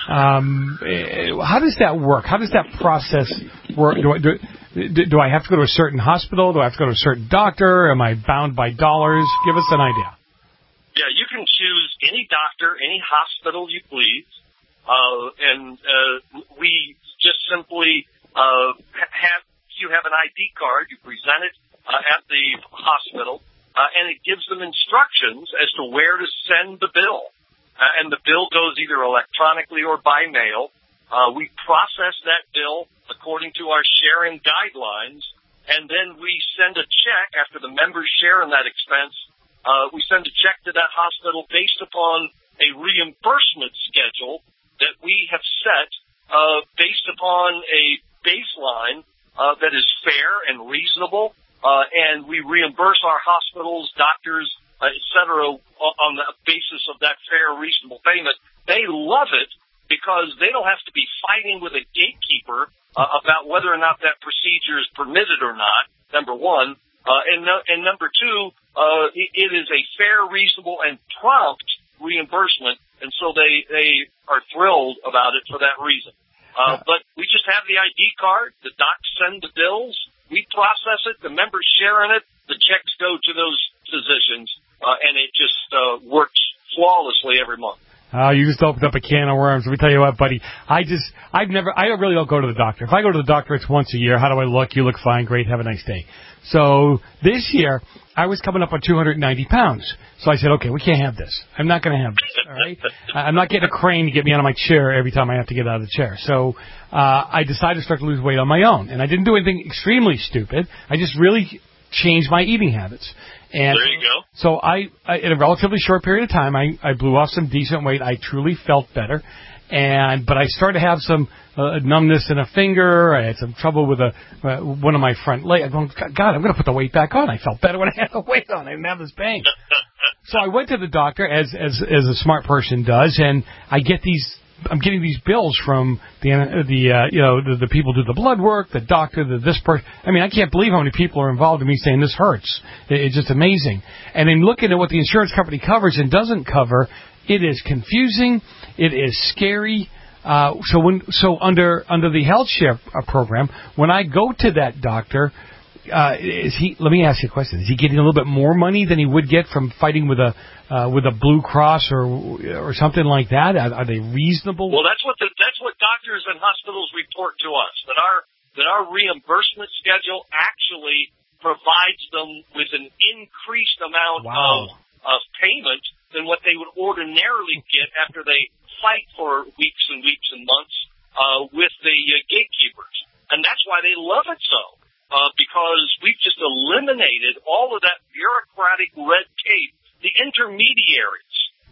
Um, how does that work? How does that process work? Do I, do, do I have to go to a certain hospital? Do I have to go to a certain doctor? Am I bound by dollars? Give us an idea. Yeah, you can choose any doctor, any hospital you please, uh, and uh, we just simply uh, have you have an I D card. You present it uh, at the hospital, uh, and it gives them instructions as to where to send the bill. Uh, and the bill goes either electronically or by mail. Uh, we process that bill according to our sharing guidelines, and then we send a check after the members share in that expense. Uh, we send a check to that hospital based upon a reimbursement schedule that we have set uh, based upon a baseline uh, that is fair and reasonable, uh, and we reimburse our hospitals, doctors, uh, et cetera, on the basis of that fair, reasonable payment. They love it because they don't have to be fighting with a gatekeeper uh, about whether or not that procedure is permitted or not, number one. Uh, and, no, and number two, uh, it, it is a fair, reasonable, and prompt reimbursement, and so they, they are thrilled about it for that reason. Uh, but we just have the I D card, the docs send the bills, we process it, the members share in it, the checks go to those physicians, uh, and it just uh, works flawlessly every month. Oh, you just opened up a can of worms. Let me tell you what, buddy. I just, I've never, I don't really don't go to the doctor. If I go to the doctor, it's once a year. How do I look? You look fine. Great. Have a nice day. So this year, I was coming up on two hundred ninety pounds. So I said, okay, we can't have this. I'm not going to have this. All right. I'm not getting a crane to get me out of my chair every time I have to get out of the chair. So, uh, I decided to start to lose weight on my own. And I didn't do anything extremely stupid. I just really changed my eating habits. And there you go. So I, I, in a relatively short period of time, I, I blew off some decent weight. I truly felt better. And, but I started to have some uh, numbness in a finger. I had some trouble with a, uh, one of my front legs. I'm going, God, I'm going to put the weight back on. I felt better when I had the weight on. I didn't have this pain. So I went to the doctor, as, as, as a smart person does, and I get these, I'm getting these bills from the, the uh, you know, the, the people who do the blood work, the doctor, the this person. I mean, I can't believe how many people are involved in me saying this hurts. It, it's just amazing. And in looking at what the insurance company covers and doesn't cover, it is confusing. It is scary. Uh, so when, so under, under the health share program, when I go to that doctor, uh, is he, let me ask you a question. Is he getting a little bit more money than he would get from fighting with a, uh, with a Blue Cross or, or something like that? Are, are they reasonable? Well, that's what the, that's what doctors and hospitals report to us, that our, that our reimbursement schedule actually provides them with an increased amount wow. of, of payment than what they would ordinarily get after they fight for weeks and weeks and months, uh, with the uh, gatekeepers. And that's why they love it so. Uh, because we've just eliminated all of that bureaucratic red tape, the intermediaries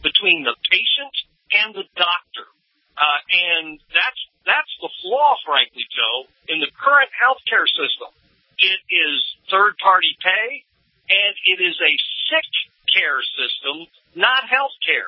between the patient and the doctor. Uh, and that's, that's the flaw, frankly, Joe, in the current healthcare system. It is third-party pay, and it is a sick care system, not health care.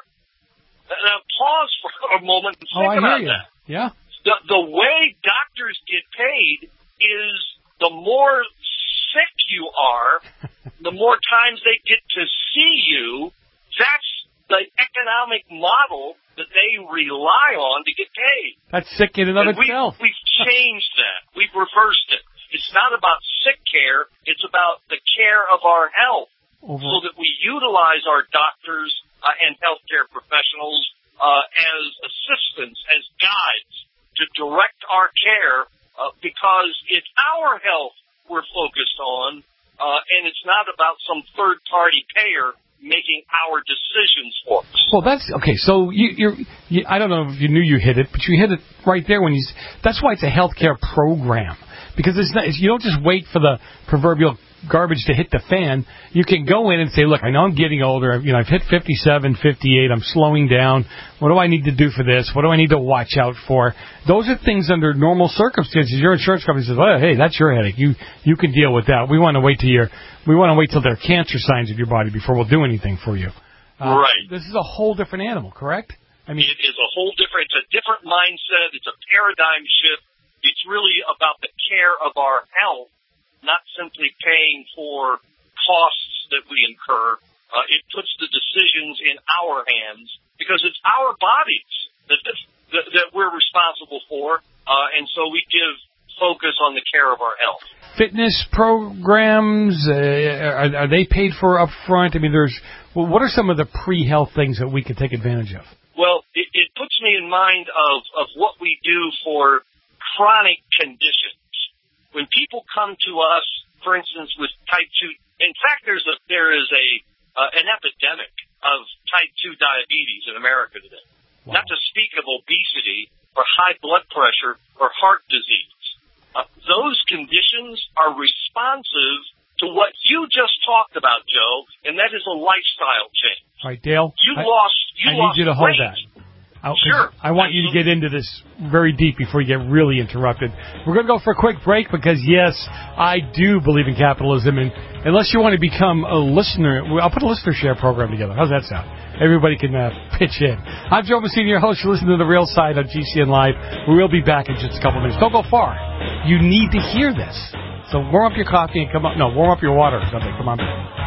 Now, pause for a moment and think oh, I about hear you. that. Yeah. The, the way doctors get paid is the more sick you are, the more times they get to see you. That's the economic model that they rely on to get paid. That's sick in and of and we, itself. We've changed that. We've reversed it. It's not about sick care. It's about the care of our health, Over. so that we utilize our doctors uh, and healthcare professionals uh, as assistants, as guides to direct our care, uh, because it's our health we're focused on, uh, and it's not about some third-party payer making our decisions for us. Well, that's okay. So you, you're, you, I don't know if you knew you hit it, but you hit it right there when you. That's why it's a healthcare program, because it's not. You don't just wait for the proverbial garbage to hit the fan. You can go in and say, look, I know I'm getting older. You know, I've hit fifty-seven, fifty-eight. I'm slowing down. What do I need to do for this? What do I need to watch out for? Those are things under normal circumstances. Your insurance company says, well, hey, that's your headache. You you can deal with that. We want to wait till your we want to wait till there are cancer signs of your body before we'll do anything for you. Uh, right. This is a whole different animal, correct? I mean, it is a whole different. It's a different mindset. It's a paradigm shift. It's really about the care of our health, not simply paying for costs that we incur. Uh, it puts the decisions in our hands because it's our bodies that that, that we're responsible for, uh, and so we give focus on the care of our health. Fitness programs, uh, are, are they paid for up front? I mean, there's well, what are some of the pre-health things that we can take advantage of? Well, it, it puts me in mind of, of what we do for chronic conditions. When people come to us, for instance, with type two, in fact, there's a, there is a, uh, an epidemic of type two diabetes in America today. Wow. Not to speak of obesity or high blood pressure or heart disease. Uh, those conditions are responsive to what you just talked about, Joe, and that is a lifestyle change. All right, Dale. You I, lost, you I lost need you to hold weight. that. I, Sure. I want you to get into this very deep before you get really interrupted. We're going to go for a quick break because, yes, I do believe in capitalism. And unless you want to become a listener, I'll put a listener share program together. How's that sound? Everybody can uh, pitch in. I'm Joe Messina, your host. You're listening to The Real Side on G C N Live. We'll be back in just a couple minutes. Don't go far. You need to hear this. So warm up your coffee and come up. No, warm up your water or something. Come on back.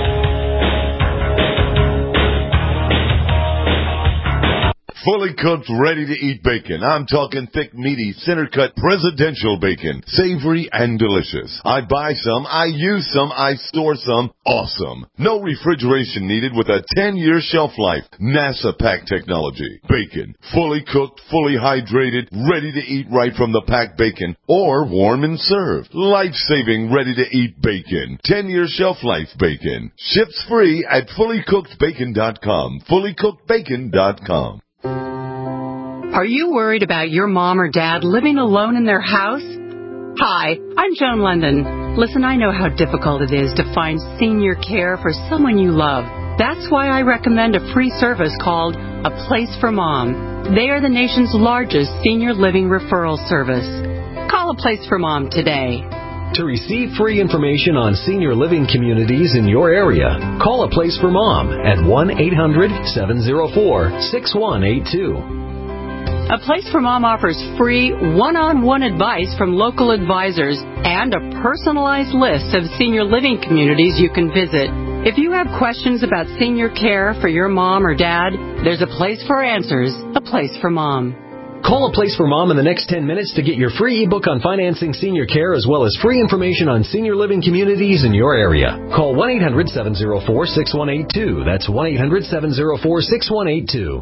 Fully cooked, ready-to-eat bacon. I'm talking thick, meaty, center-cut, presidential bacon. Savory and delicious. I buy some, I use some, I store some. Awesome. No refrigeration needed with a ten-year shelf life. NASA pack technology. Bacon. Fully cooked, fully hydrated, ready to eat right from the packed bacon. Or warm and served. Life-saving, ready-to-eat bacon. ten-year shelf life bacon. Ships free at fully cooked bacon dot com. fully cooked bacon dot com. Are you worried about your mom or dad living alone in their house? Hi, I'm Joan London. Listen, I know how difficult it is to find senior care for someone you love. That's why I recommend a free service called A Place for Mom. They are the nation's largest senior living referral service. Call A Place for Mom today. To receive free information on senior living communities in your area, call A Place for Mom at one eight hundred seven oh four six one eight two. A Place for Mom offers free one-on-one advice from local advisors and a personalized list of senior living communities you can visit. If you have questions about senior care for your mom or dad, there's a place for answers, A Place for Mom. Call A Place for Mom in the next ten minutes to get your free ebook on financing senior care as well as free information on senior living communities in your area. Call one eight hundred seven oh four six one eight two. That's one eight hundred seven oh four six one eight two.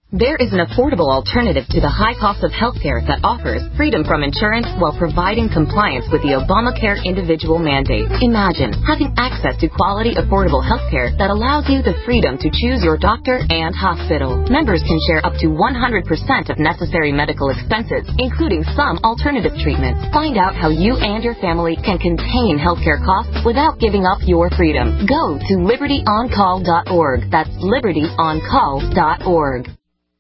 There is an affordable alternative to the high cost of healthcare that offers freedom from insurance while providing compliance with the Obamacare individual mandate. Imagine having access to quality, affordable healthcare that allows you the freedom to choose your doctor and hospital. Members can share up to one hundred percent of necessary medical expenses, including some alternative treatments. Find out how you and your family can contain healthcare costs without giving up your freedom. Go to liberty on call dot org. That's liberty on call dot org.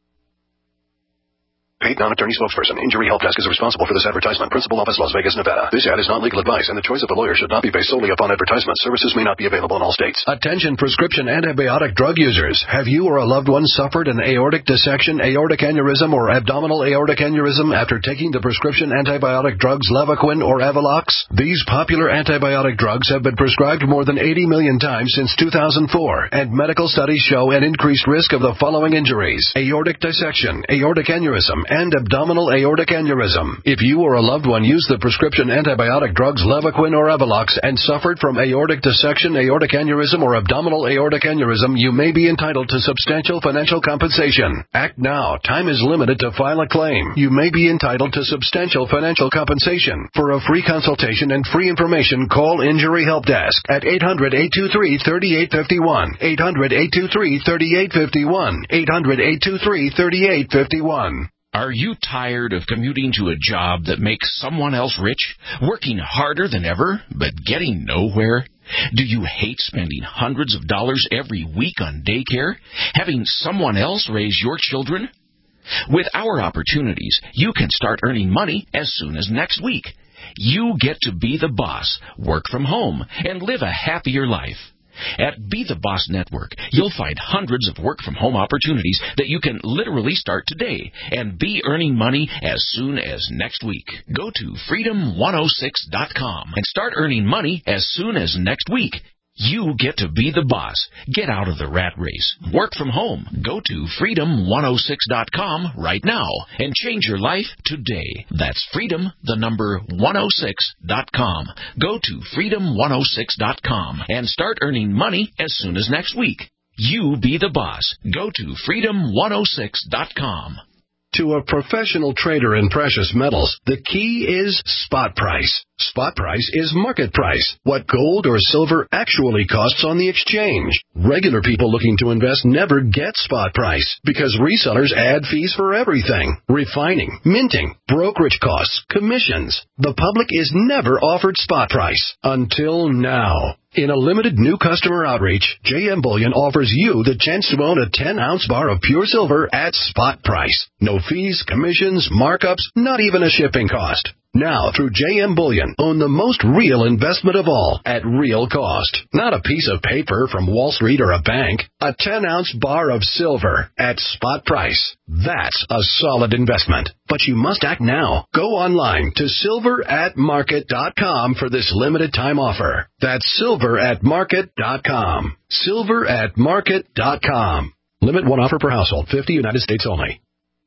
Paid non-attorney spokesperson. Injury Help Desk is responsible for this advertisement. Principal office, Las Vegas, Nevada. This ad is not legal advice, and the choice of the lawyer should not be based solely upon advertisement. Services may not be available in all states. Attention prescription antibiotic drug users. Have you or a loved one suffered an aortic dissection, aortic aneurysm, or abdominal aortic aneurysm after taking the prescription antibiotic drugs Levaquin or Avelox? These popular antibiotic drugs have been prescribed more than eighty million times since two thousand four, and medical studies show an increased risk of the following injuries: aortic dissection, aortic aneurysm, and abdominal aortic aneurysm. If you or a loved one used the prescription antibiotic drugs Levaquin or Avelox and suffered from aortic dissection, aortic aneurysm, or abdominal aortic aneurysm, you may be entitled to substantial financial compensation. Act now. Time is limited to file a claim. You may be entitled to substantial financial compensation. For a free consultation and free information, call Injury Help Desk at eight hundred, eight two three, three eight five one, eight hundred, eight two three, three eight five one, eight hundred, eight two three, three eight five one. Are you tired of commuting to a job that makes someone else rich, working harder than ever, but getting nowhere? Do you hate spending hundreds of dollars every week on daycare, having someone else raise your children? With our opportunities, you can start earning money as soon as next week. You get to be the boss, work from home, and live a happier life. At Be the Boss Network, you'll find hundreds of work-from-home opportunities that you can literally start today and be earning money as soon as next week. Go to freedom one oh six dot com and start earning money as soon as next week. You get to be the boss. Get out of the rat race. Work from home. Go to freedom one oh six dot com right now and change your life today. That's freedom, the number one oh six dot com. Go to freedom one oh six dot com and start earning money as soon as next week. You be the boss. Go to freedom one oh six dot com. To a professional trader in precious metals, the key is spot price. Spot price is market price, what gold or silver actually costs on the exchange. Regular people looking to invest never get spot price because resellers add fees for everything: refining, minting, brokerage costs, commissions. The public is never offered spot price until now. In a limited new customer outreach, J M Bullion offers you the chance to own a ten ounce bar of pure silver at spot price. No fees, commissions, markups, not even a shipping cost. Now, through J M Bullion, own the most real investment of all at real cost. Not a piece of paper from Wall Street or a bank. A ten ounce bar of silver at spot price. That's a solid investment. But you must act now. Go online to silver at market dot com for this limited time offer. That's silver at market dot com. silver at market dot com. Limit one offer per household. fifty United States only.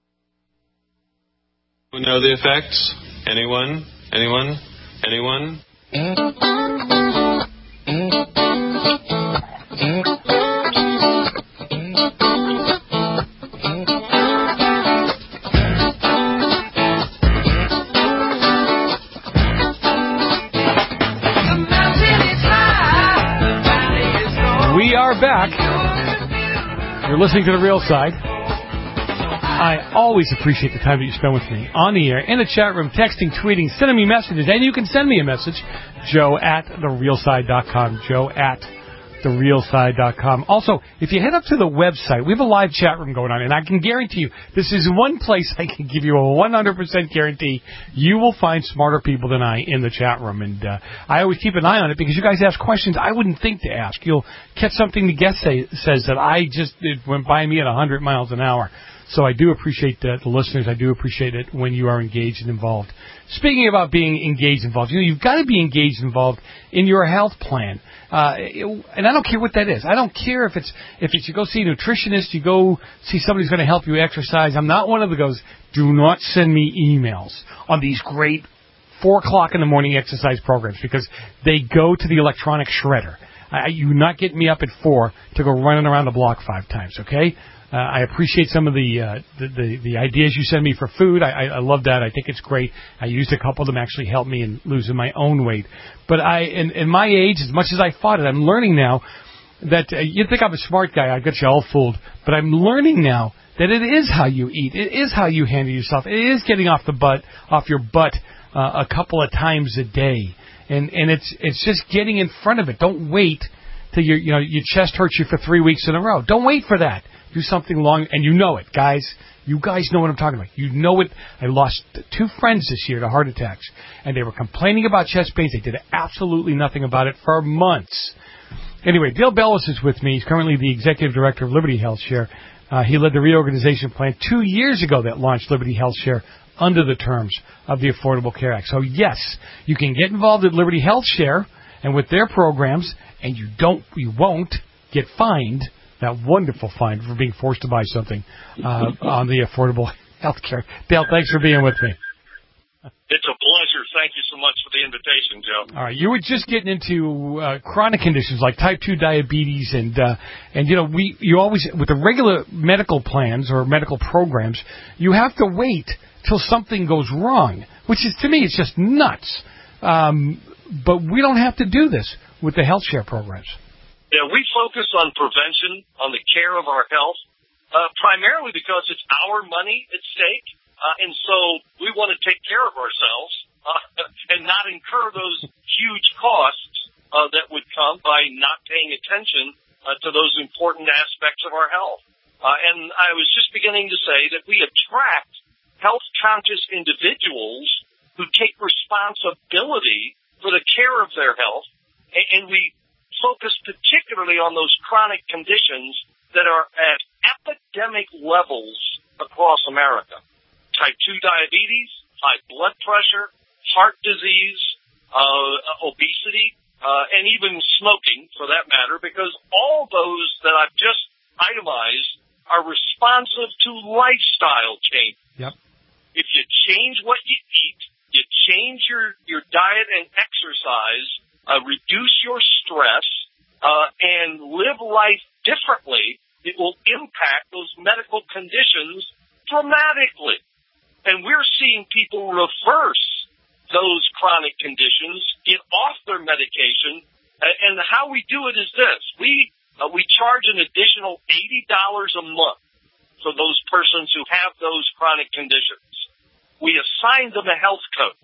We know the effects. Anyone? Anyone? Anyone? We are back. You're listening to The Real Side. I always appreciate the time that you spend with me on the air, in the chat room, texting, tweeting, sending me messages, and you can send me a message, Joe at the real side dot com, Joe at the real side dot com. Also, if you head up to the website, we have a live chat room going on, and I can guarantee you, this is one place I can give you a one hundred percent guarantee you will find smarter people than I in the chat room, and uh, I always keep an eye on it because you guys ask questions I wouldn't think to ask. You'll catch something the guest say, says that I just, it went by me at one hundred miles an hour. So I do appreciate uh, the listeners. I do appreciate it when you are engaged and involved. Speaking about being engaged and involved, you know, you've got to be engaged and involved in your health plan. Uh, and I don't care what that is. I don't care if it's, if it's you go see a nutritionist, you go see somebody who's going to help you exercise. I'm not one of the goes, do not send me emails on these great four o'clock in the morning exercise programs because they go to the electronic shredder. I, you not get me up at four to go running around the block five times, okay? Uh, I appreciate some of the, uh, the, the the ideas you send me for food. I, I, I love that. I think it's great. I used a couple of them, actually helped me in losing my own weight. But I, in, in my age, as much as I fought it, I'm learning now that uh, you think I'm a smart guy. I got you all fooled. But I'm learning now that it is how you eat. It is how you handle yourself. It is getting off the butt, off your butt uh, a couple of times a day. And and it's it's just getting in front of it. Don't wait till your you know your chest hurts you for three weeks in a row. Don't wait for that. Do something long, and you know it, guys. You guys know what I'm talking about. You know it. I lost two friends this year to heart attacks, and they were complaining about chest pains. They did absolutely nothing about it for months. Anyway, Dale Bellis is with me. He's currently the executive director of Liberty Health Share. Uh, he led the reorganization plan two years ago that launched Liberty Health Share under the terms of the Affordable Care Act. So, yes, you can get involved at Liberty Health Share and with their programs, and you don't, you won't get fined. That wonderful fine for being forced to buy something uh, on the affordable health care. Dale, thanks for being with me. It's a pleasure. Thank you so much for the invitation, Joe. All right, you were just getting into uh, chronic conditions like type two diabetes, and uh, and you know we you always with the regular medical plans or medical programs, you have to wait till something goes wrong, which is to me it's just nuts. Um, but we don't have to do this with the health share programs. Yeah, we focus on prevention, on the care of our health, uh, primarily because it's our money at stake, uh, and so we want to take care of ourselves uh, and not incur those huge costs uh, that would come by not paying attention uh, to those important aspects of our health. Uh, and I was just beginning to say that we attract health-conscious individuals who take responsibility for the care of their health, and, and we focus particularly on those chronic conditions that are at epidemic levels across America. Type two diabetes, high blood pressure, heart disease, uh, obesity, uh, and even smoking, for that matter, because all those that I've just itemized are responsive to lifestyle change. Yep. If you change what you eat, you change your, your diet and exercise, Uh, reduce your stress, uh, and live life differently, it will impact those medical conditions dramatically. And we're seeing people reverse those chronic conditions, get off their medication, and, and how we do it is this. We, uh, we charge an additional eighty dollars a month for those persons who have those chronic conditions. We assign them a health coach,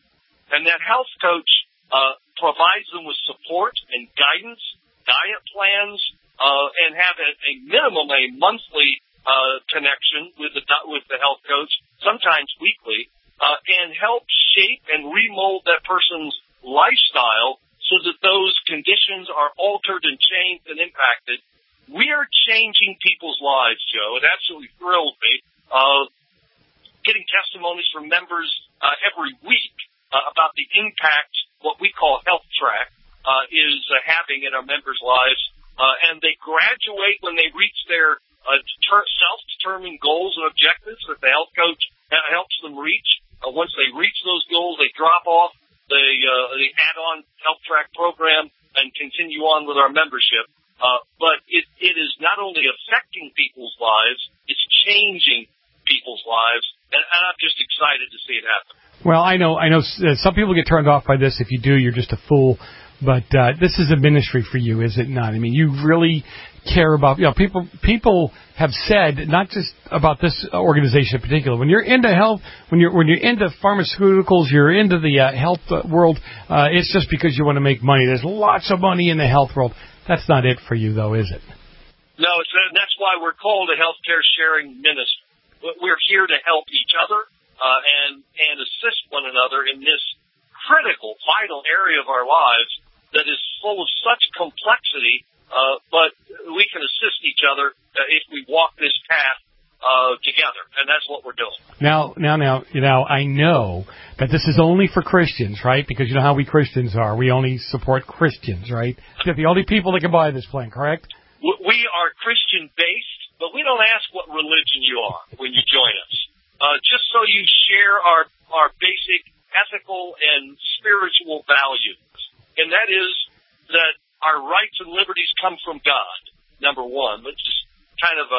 and that health coach Uh, provides them with support and guidance, diet plans, uh, and have a, a minimum a monthly uh, connection with the with the health coach, sometimes weekly, uh, and help shape and remold that person's lifestyle so that those conditions are altered and changed and impacted. We are changing people's lives, Joe. It absolutely thrills me. Uh, getting testimonies from members uh, every week uh, about the impact what we call Health Track uh, is uh, having in our members' lives, uh, and they graduate when they reach their uh, ter- self-determined goals and objectives that the health coach uh, helps them reach. Uh, once they reach those goals, they drop off the, uh, the add-on Health Track program and continue on with our membership. Uh, but it, it is not only affecting people's lives, it's changing people's lives, and, and I'm just excited to see it happen. Well, I know, I know. Some people get turned off by this. If you do, you're just a fool. But uh, this is a ministry for you, is it not? I mean, you really care about. You know, people. People have said, not just about this organization in particular. When you're into health, when you're when you're into pharmaceuticals, you're into the uh, health world. Uh, it's just because you want to make money. There's lots of money in the health world. That's not it for you, though, is it? No, it's, that's why we're called a healthcare sharing ministry. We're here to help each other. Uh, and, and assist one another in this critical, vital area of our lives that is full of such complexity, uh, but we can assist each other uh, if we walk this path uh, together, and that's what we're doing. Now, now, now, you know, I know that this is only for Christians, right? Because you know how we Christians are. We only support Christians, right? They're the only people that can buy this plan, correct? We are Christian-based, but we don't ask what religion you are when you join us. Uh, just so you share our, our basic ethical and spiritual values. And that is that our rights and liberties come from God, number one, which is kind of a,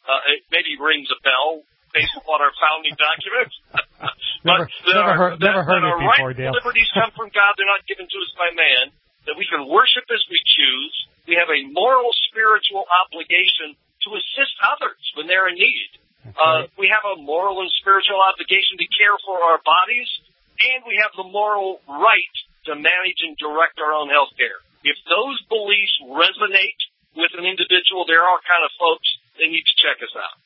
Uh, it maybe rings a bell based upon our founding documents. never, never our, heard, that, never heard that it before, right Dale. liberties come from God. They're not given to us by man. That we can worship as we choose. We have a moral, spiritual obligation to assist others when they're in need. Uh, we have a moral and spiritual obligation to care for our bodies, and we have the moral right to manage and direct our own health care. If those beliefs resonate with an individual, there are kind of folks that need to check us out.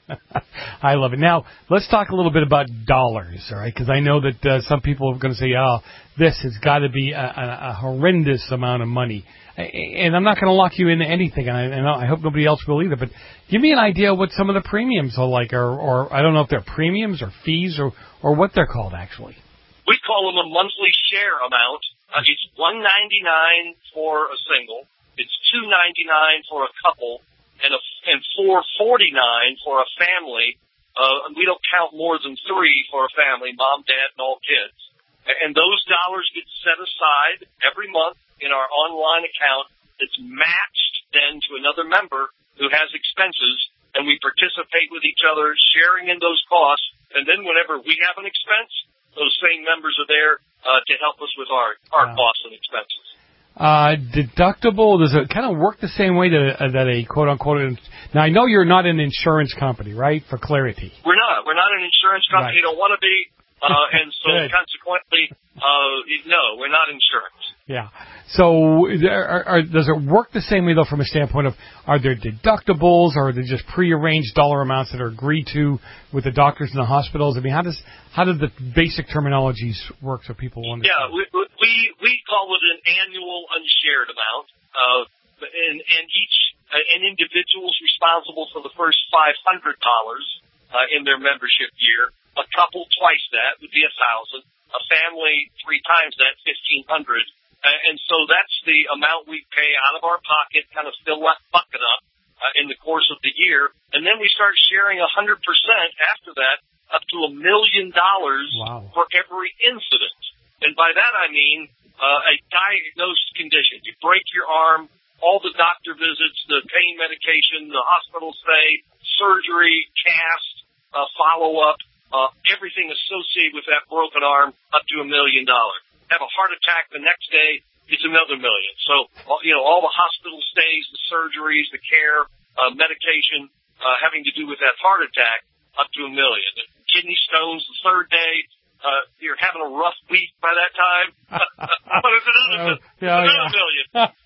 I love it. Now, let's talk a little bit about dollars, all right? Because I know that uh, some people are going to say, oh, this has got to be a, a, a horrendous amount of money. And I'm not going to lock you into anything, and I, and I hope nobody else will either. But give me an idea of what some of the premiums are like, or, or I don't know if they're premiums or fees or, or what they're called, actually. We call them a monthly share amount. Uh, it's one ninety-nine for a single. It's two ninety-nine for a couple, and a, and four forty-nine for a family. Uh, we don't count more than three for a family, mom, dad, and all kids. And those dollars get set aside every month in our online account. It's matched then to another member who has expenses, and we participate with each other, sharing in those costs. And then whenever we have an expense, those same members are there uh, to help us with our, our wow. costs and expenses. Uh, deductible, does it kind of work the same way that, uh, that a quote-unquote... Now, I know you're not an insurance company, right, for clarity? We're not. We're not an insurance company. Right. You don't want to be. Uh, and so, consequently, uh, no, we're not insurance. Yeah. So, are, are, does it work the same way, though, from a standpoint of, are there deductibles, or are they just prearranged dollar amounts that are agreed to with the doctors and the hospitals? I mean, how does how do the basic terminologies work so people understand? Yeah, we we, we call it an annual unshared amount, uh, and, and each uh, an individual is responsible for the first five hundred dollars uh, in their membership year. A couple twice that would be a thousand. A family three times that, fifteen hundred. Uh, and so that's the amount we pay out of our pocket, kind of fill that bucket up uh, in the course of the year. And then we start sharing one hundred percent after that, up to a million dollars for every incident. And by that I mean uh, a diagnosed condition. You break your arm, all the doctor visits, the pain medication, the hospital stay, surgery, cast, uh, follow-up, uh, everything associated with that broken arm, up to a million dollars. Have a heart attack the next day, it's another million. So, you know, all the hospital stays, the surgeries, the care, uh, medication, uh, having to do with that heart attack, up to a million. The kidney stones the third day, uh, you're having a rough week by that time. But it's another, uh, yeah, another yeah. million.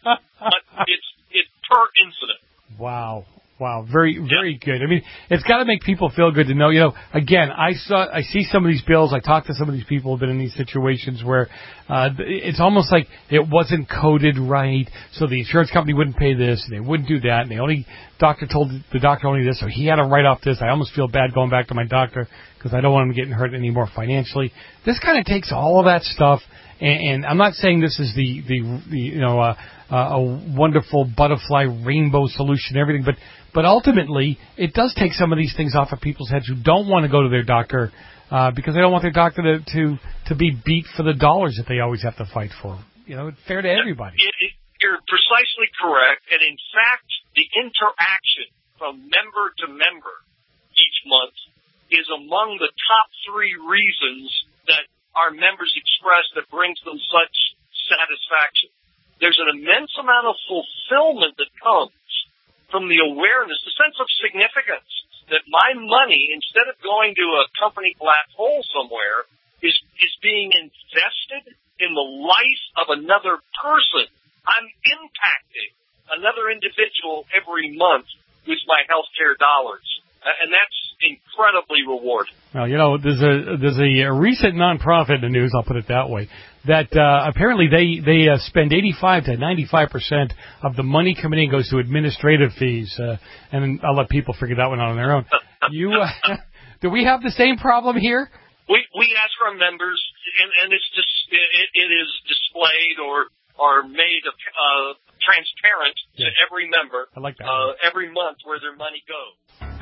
But it's, it's per incident. Wow. Wow, very, very yeah. good. I mean, it's got to make people feel good to know. You know, again, I saw, I see some of these bills. I talk to some of these people who've been in these situations where uh, it's almost like it wasn't coded right, so the insurance company wouldn't pay this, and they wouldn't do that, and the only doctor told the doctor only this, so he had to write off this. I almost feel bad going back to my doctor because I don't want him getting hurt anymore financially. This kind of takes all of that stuff, and, and I'm not saying this is the the, the you know uh, uh, a wonderful butterfly rainbow solution, everything, but. But ultimately, it does take some of these things off of people's heads who don't want to go to their doctor uh, because they don't want their doctor to, to, to be beat for the dollars that they always have to fight for. You know, it's fair to everybody. It, it, you're precisely correct. And in fact, the interaction from member to member each month is among the top three reasons that our members express that brings them such satisfaction. There's an immense amount of fulfillment that comes from the awareness, the sense of significance that my money, instead of going to a company black hole somewhere, is is being invested in the life of another person. I'm impacting another individual every month with my healthcare dollars, and that's incredibly rewarding. Well, you know, there's a there's a, a recent nonprofit in the news, I'll put it that way, that uh, apparently they they uh, spend eighty-five to ninety-five percent of the money coming in goes to administrative fees, uh, and I'll let people figure that one out on their own. You, uh, do we have the same problem here? We we ask our members, and, and it's just it, it is displayed or or made uh, transparent yeah. to every member. I like that. Uh, every month where their money goes.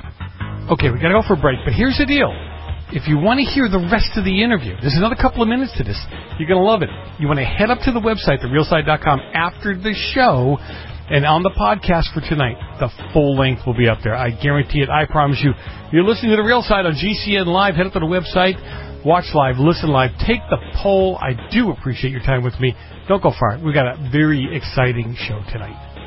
Okay, we got to go for a break, but here's the deal. If you want to hear the rest of the interview, there's another couple of minutes to this. You're going to love it. You want to head up to the website, the real side dot com, after the show, And on the podcast for tonight, the full length will be up there. I guarantee it. I promise you. You're listening to The Real Side on G C N Live. Head up to the website. Watch live. Listen live. Take the poll. I do appreciate your time with me. Don't go far. We've got a very exciting show tonight.